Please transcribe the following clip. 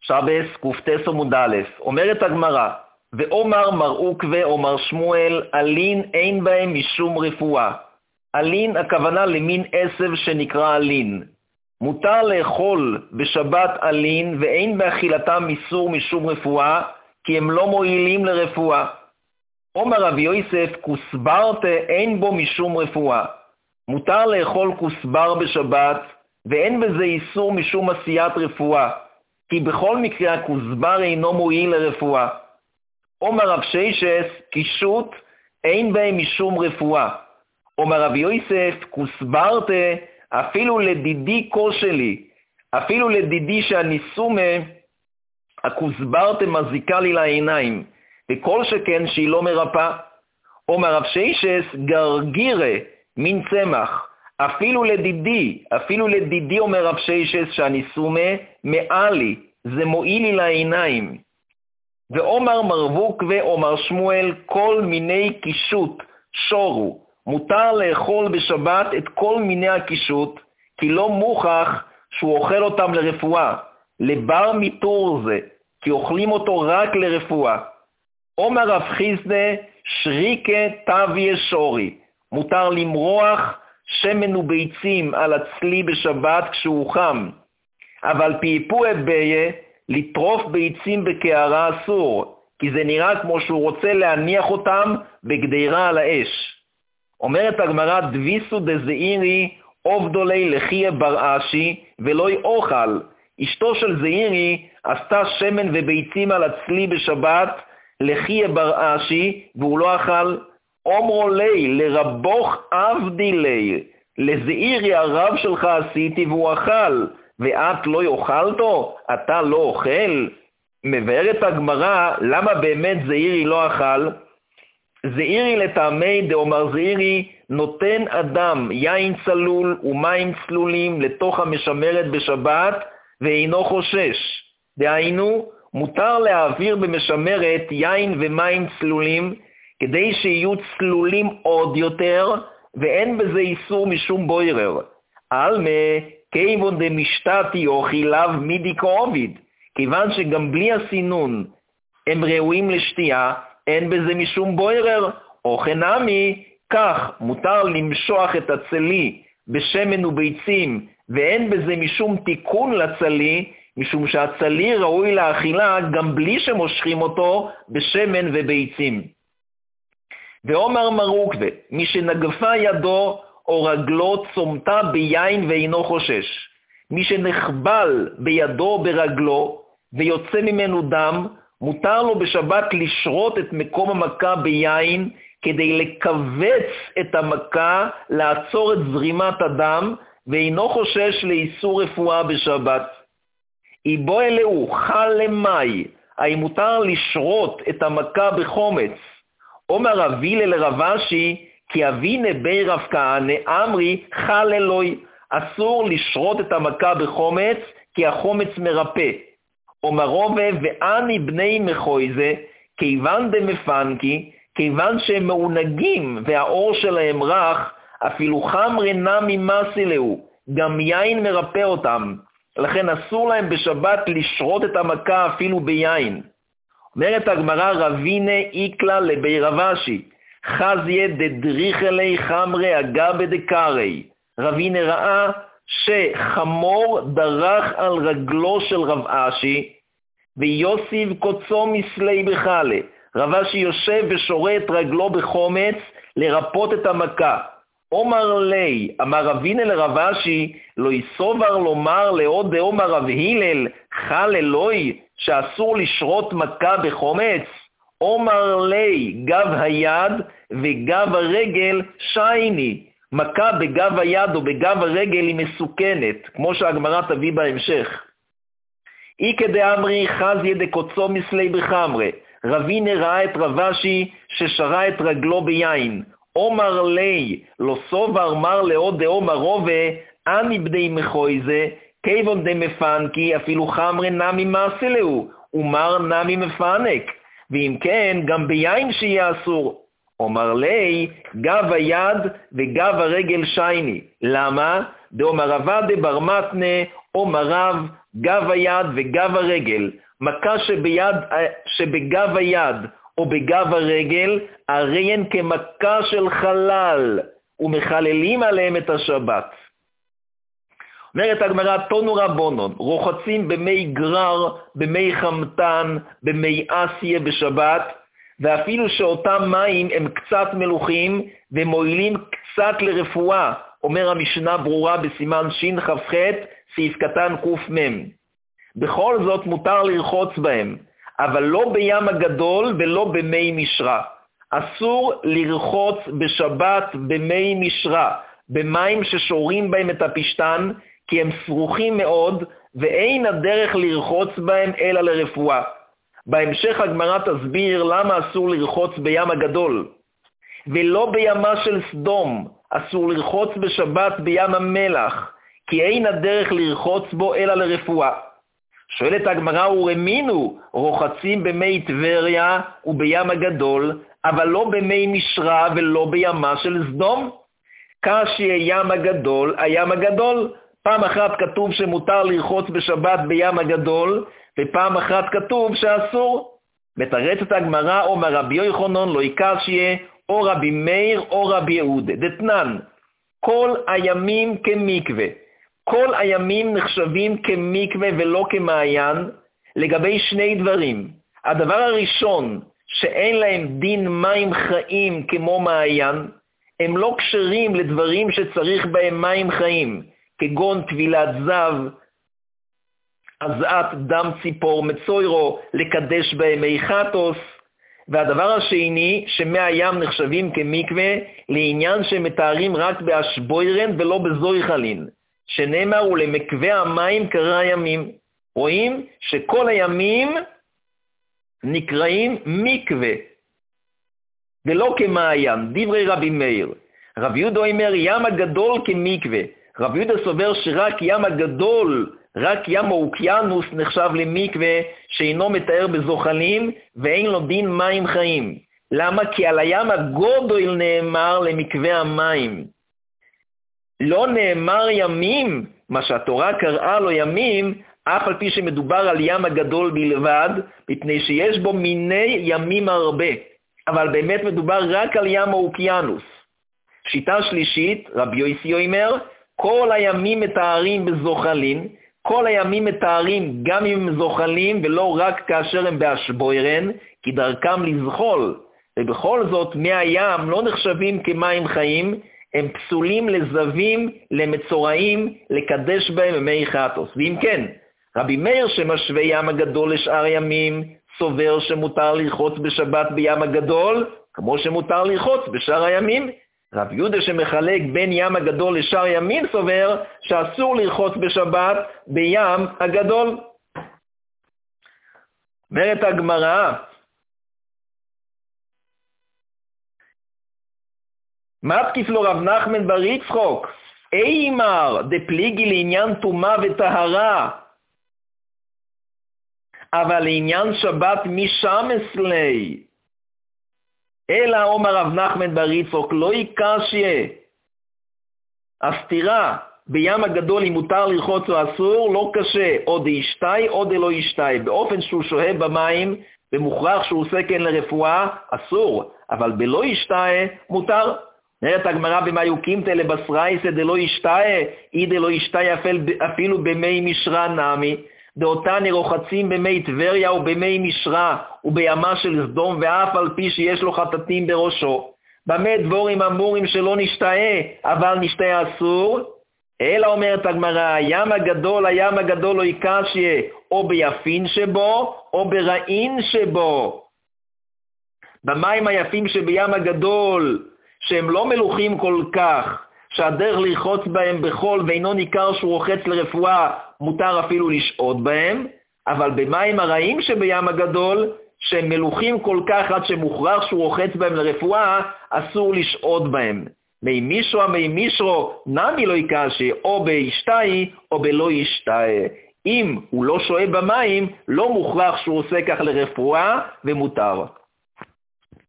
שבס קופטס עמוד א', אומרת הגמרא, ואומר מר עוקווה או מר שמואל, אלין אין בהם משום רפואה. אלין הכוונה למין עשב שנקרא אלין. מותר לאכול בשבת אלין ואין באכילתם איסור משום רפואה, כי הם לא מועילים לרפואה. אומר רבי יוסף, כוסברתה אין בו משום רפואה. מותר לאכול כוסבר בשבת ואין בזה איסור משום עשיית רפואה, כי בכל מקרה הכוסבר אינו מועיל לרפואה. אומר רב ששת, קישוט אין בהם משום רפואה. אומר רבי יוסף, כוסברתה אפילו לדידי כושלי, אפילו לדידי שאני סומה, הכוסברתה מזיקה לי לעיניים, וכל שכן שהיא לא מרפא. אומר רב ששת, גרגירה מין צמח, אפילו לדידי אומר רב ששת שאני סומה, מעלי, זה מועיל לי לעיניים. ואומר מר עוקווה או מר שמואל, כל מיני קישוט שורו, מותר לאכול בשבת את כל מיני הקישוט, כי לא מוכח שהוא אוכל אותם לרפואה, לבר מיתור זה, כי אוכלים אותו רק לרפואה. אומר רב חיסדה, שריקה תביה שורי, מותר למרוח שמן וביצים על הצלי בשבת כשהוא חם, אבל פיפוה ביה, לטרוף ביצים בקערה אסור, כי זה נראה כמו שהוא רוצה להניח אותם בגדירה על האש. אומרת הגמרא, דביסו דזעירי עובדולי לחיה בר אשי ולא אוכל. אשתו של זעירי עשתה שמן וביצים על הצלי בשבת לחיה בר אשי והוא לא אכל. אומרו לי לרבוך עבדי לי, לזעירי הרב שלך עשיתי והוא אכל, ואת לא יאכלתו? אתה לא אוכל? מבארת הגמרא למה באמת זעירי לא אכל. זעירי לטעמי דאמר זעירי נותן אדם יין צלול ומים צלולים לתוך המשמרת בשבת ואינו חושש. דהיינו, מותר להעביר במשמרת יין ומים צלולים כדי שיהיו צלולים עוד יותר, ואין בזה איסור משום בוירר. אלמה כיוון דמשתתי אוכיליו מידי כאוביד, כיוון שגם בלי הסינון הם ראויים לשתייה, אין בזה משום בוירר. או חנמי, כך מותר למשוח את הצלי בשמן וביצים, ואין בזה משום תיקון לצלי, משום שהצלי ראוי לאכילה גם בלי שמושכים אותו בשמן וביצים. ואומר מר עוקווה, מי שנגפה ידו או רגלו צומתה ביין ואינו חושש. מי שנחבל בידו או ברגלו ויוצא ממנו דם, מותר לו בשבת לשרות את מקום המכה ביין כדי לקבץ את המכה, לעצור את זרימת הדם, ואינו חושש לאיסור רפואה בשבת. איבו אלהו חל למאי, האם מותר לשרות את המכה בחומץ. אומר רב הלל לרב אשי, כי אבינה בי רב כהנא אמרי חל אלוהי, אסור לשרות את המכה בחומץ, כי החומץ מרפא. אומר רובה, ואני בני מחויזה, כיוון דמפנקי, כיוון שהם מעונגים והאור שלהם רך, אפילו חמרי נמי מסילהו, גם יין מרפא אותם. לכן אסור להם בשבת לשרות את המכה אפילו ביין. אומרת הגמרא, רבינה איקלה לבי רב אשי, חזיה דדריכלי חמרי אגבה דקרי. רבינה ראה שחמור דרך על רגלו של רב אשי, ויוסיב קוצו מסלי בחלה. רב אשי יושב ושורה את רגלו בחומץ לרפות את המכה. אומר לי, אמר רבינה לרב אשי, לא יסובר לומר לעוד דאמר רב הלל, חל אלוהי, שאסור לשרות מכה בחומץ? אומר לי, גב היד וגב הרגל שייני. מכה בגב היד או בגב הרגל היא מסוכנת, כמו שהגמרא תביא בהמשך. איקא דאמרי חזיה דקוצו מסלי בחמרה. רבינה ראה את רב אשי ששרה את רגלו ביין. אומר לי, לא סובר מר לעוד דאמר רובה, אני בני מחויזה, כיוון דמפנקי, אפילו חמרה נמי מסילהו, ומר נמי מפנק. ואם כן, גם ביין שיהיה אסור. אומר לי, גב היד וגב הרגל שייני. למה? דאמר רבא דבר מתנה, אומר רב, גב היד וגב הרגל, מכה שבגב היד או בגב הרגל, הרי הן כמכה של חלל, ומחללים עליהם את השבת. אומרת הגמרא, תונו רבונון, רוחצים במי גרר, במי חמתן, במי אסיה בשבת, ואפילו שאותם מים הם קצת מלוכים, ומועילים קצת לרפואה, אומר המשנה ברורה בסימן שכ"ח, סעיף קטן קמ"ם. בכל זאת מותר לרחוץ בהם, אבל לא בים הגדול ולא במי משרה. אסור לרחוץ בשבת במי משרה, במים ששורים בהם את הפשטן, כי הם סרוכים מאוד, ואין הדרך לרחוץ בהם אלא לרפואה. בהמשך הגמרא תסביר למה אסור לרחוץ בים הגדול, ולא בימה של סדום. אסור לרחוץ בשבת בים המלח, כי אין הדרך לרחוץ בו אלא לרפואה. שואלת הגמרא, ורמינו, רוחצים במי טבריה ובים הגדול, אבל לא במי משרה ולא בימה של סדום? קשיא ים הגדול, הים הגדול. פעם אחת כתוב שמותר לרחוץ בשבת בים הגדול, ופעם אחת כתוב שאסור. מתרצת הגמרא, אומר רבי יוחנן לא יקשיא, או רבי מאיר או רבי יהודה. דתנן, כל הימים כמקווה. כל הימים נחשבים כמקווה ולא כמעיין, לגבי שני דברים. הדבר הראשון, שאין להם דין מים חיים כמו מעיין, הם לא קשרים לדברים שצריך בהם מים חיים, כגון טבילת זב, הזעת דם ציפור מצוירו, לקדש בהם מי חטוס. והדבר השני, שמי הים נחשבים כמקווה, לעניין שמתארים רק באשבוירן ולא בזויכלין, שנאמר ולמקווה המים קרא ימים. רואים שכל הימים נקראים מקווה, ולא כמעיין, דברי רבי מאיר. רבי יהודה אומר ים הגדול כמקווה. רבי יהודה סובר שרק ים הגדול, רק ים האוקיינוס נחשב למקווה, שאינו מתאר בזוחלים ואין לו דין מים חיים. למה? כי על הים הגדול נאמר למקווה המים. לא נאמר ימים, מה שהתורה קראה לו ימים, אף על פי שמדובר על ים הגדול בלבד, מפני שיש בו מיני ימים הרבה. אבל באמת מדובר רק על ים האוקיינוס. שיטה שלישית, רבי יוסי אומר, כל הימים מתארים בזוחלין, כל הימים מתארים גם אם הם זוחלים ולא רק כאשר הם באשבוירן, כי דרכם לזחול. ובכל זאת מי הים לא נחשבים כמים חיים, הם פסולים לזבים, למצורעים, לקדש בהם מי חטוס. ואם כן, רבי מאיר שמשווה ים הגדול לשאר ימים, סובר שמותר לרחוץ בשבת בים הגדול, כמו שמותר לרחוץ בשאר הימים. רב יהודה שמחלק בין ים הגדול לשאר ימים סובר שאסור לרחוץ בשבת בים הגדול. אומרת הגמרא, מתקיף לו רב נחמן בר יצחוק, אימר דפליגי לעניין טומאה וטהרה, אבל לעניין שבת משמש לי. אלא אומר רב נחמן בר יצחוק, לא יקשיא. הסתירה בים הגדול אם מותר לרחוץ או אסור, לא קשה, או דאשתי או דלא ישתי. באופן שהוא שוהה במים, ומוכרח שהוא עושה כן לרפואה, אסור, אבל בלא ישתי מותר. נראית הגמרא במה קימתא לבשרייסא דלא ישתי, אי דלא ישתי אפילו במי משרה נמי. דאותני רוחצים במי טבריה ובמי משרה ובימה של סדום, ואף על פי שיש לו חטטים בראשו. במה דבורים אמורים שלא נשתאה, אבל נשתאה אסור? אלא אומרת הגמרא, הים הגדול לא יקשיא, או ביפין שבו או ברעין שבו. במים היפים שבים הגדול, שהם לא מלוכים כל כך, שהדרך לרחוץ בהם בחול ואינו ניכר שהוא רוחץ לרפואה, מותר אפילו לשהות בהם, אבל במים הרעים שבים הגדול, שהם מלוכים כל כך עד שמוכרח שהוא רוחץ בהם לרפואה, אסור לשהות בהם. מי מישרו, נמי לא יקשיא, או בישתי או בלא ישתי. אם הוא לא שוהה במים, לא מוכרח שהוא עושה כך לרפואה ומותר.